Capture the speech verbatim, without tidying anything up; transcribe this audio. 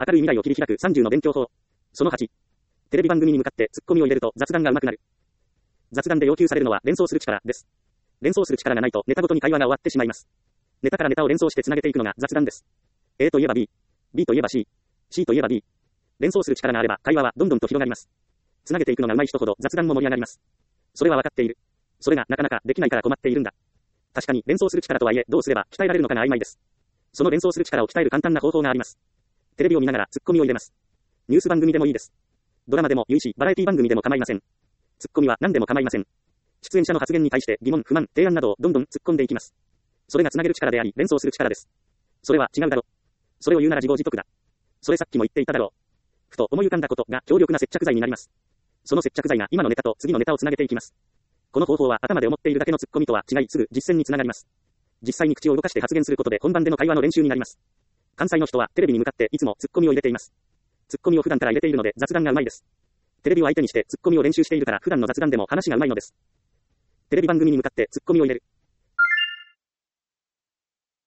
明るい未来を切り開くさんじゅうの勉強法。そのはち。テレビ番組に向かってツッコミを入れると雑談が上手くなる。雑談で要求されるのは連想する力です。連想する力がないとネタごとに会話が終わってしまいます。ネタからネタを連想してつなげていくのが雑談です。A といえば B、B といえば C、C といえば D。連想する力があれば会話はどんどんと広がります。つなげていくのが上手い人ほど雑談も盛り上がります。それは分かっている。それがなかなかできないから困っているんだ。確かに連想する力とはいえどうすれば鍛えられるのかが曖昧です。その連想する力を鍛える簡単な方法があります。テレビを見ながらツッコミを入れます。ニュース番組でもいいです。ドラマでもいいし、バラエティ番組でも構いません。ツッコミは何でも構いません。出演者の発言に対して疑問、不満、提案などをどんどん突っ込んでいきます。それがつなげる力であり、連想する力です。それは違うだろ。それを言うなら自業自得だ。それさっきも言っていただろう。ふと思い浮かんだことが強力な接着剤になります。その接着剤が今のネタと次のネタをつなげていきます。この方法は頭で思っているだけのツッコミとは違い、すぐ実践につながります。実際に口を動かして発言することで本番での会話の練習になります。関西の人はテレビに向かっていつもツッコミを入れています。ツッコミを普段から入れているので雑談がうまいです。テレビを相手にしてツッコミを練習しているから普段の雑談でも話がうまいのです。テレビ番組に向かってツッコミを入れる。